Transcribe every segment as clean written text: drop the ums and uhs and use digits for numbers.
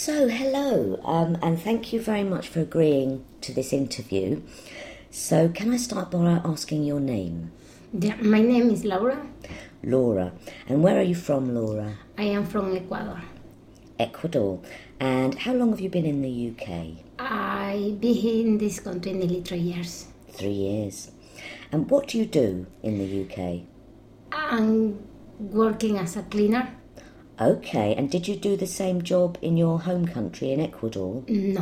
So, hello, and thank you very much for agreeing to this interview. So, can I start by asking your name? Yeah, my name is Laura. Laura. And where are you from, Laura? I am from Ecuador. Ecuador. And how long have you been in the UK? I've been in this country nearly 3 years. 3 years. And what do you do in the UK? I'm working as a cleaner. Okay, and did you do the same job in your home country in Ecuador? No.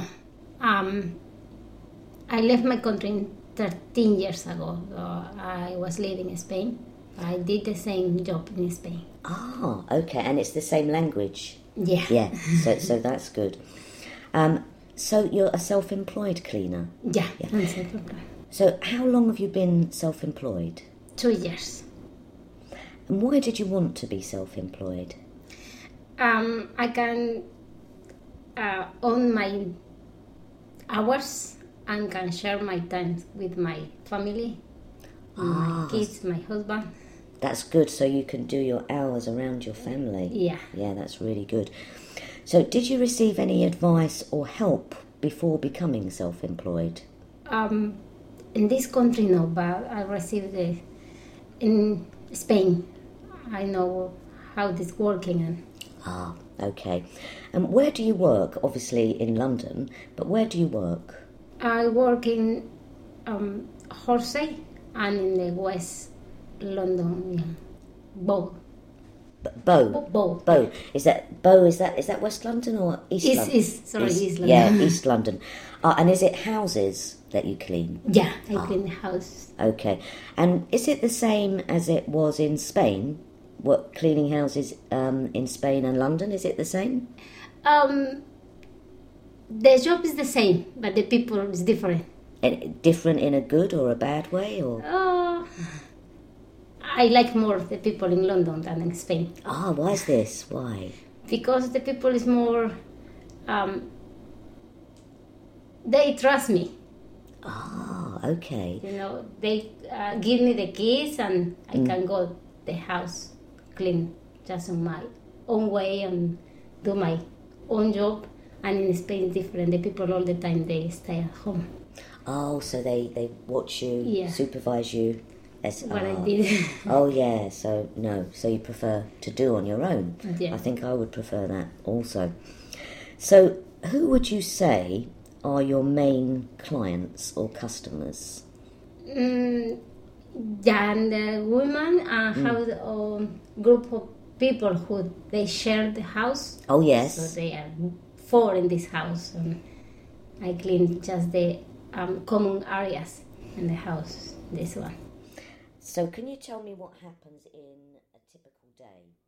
I left my country 13 years ago. I was living in Spain. I did the same job in Spain. Ah, okay, and it's the same language? Yeah. Yeah, so that's good. So you're a self-employed cleaner? Yeah, I'm self-employed. So how long have you been self-employed? 2 years. And why did you want to be self-employed? I can own my hours and can share my time with my family, my kids, my husband. That's good, so you can do your hours around your family. Yeah. Yeah, that's really good. So did you receive any advice or help before becoming self-employed? In this country, no, but I received it in Spain. I know how this working and. Ah, okay. And where do you work? Obviously in London, but where do you work? I work in Horsey and in the West London, yeah. Bow. Bow. Bow. Is that West London or East London? East London. Yeah, East London. And is it houses that you clean? Yeah, I clean the house. Okay. And is it the same as it was in Spain? What, cleaning houses in Spain and London, is it the same? The job is the same, but the people is different. And different in a good or a bad way, or? I like more the people in London than in Spain. Ah, why is this? Why? Because the people is more. They trust me. Ah, okay. You know, they give me the keys and I can go the house clean just on my own way and do my own job. And in Spain it's different. The people all the time they stay at home. Oh, so they watch you, supervise you. What I did. Oh yeah, so you prefer to do on your own. Yeah. I think I would prefer that also. So who would you say are your main clients or customers? And the women have a group of people who they share the house. Oh yes. So they are 4 in this house, and I clean just the common areas in the house. This one. So can you tell me what happens in a typical day?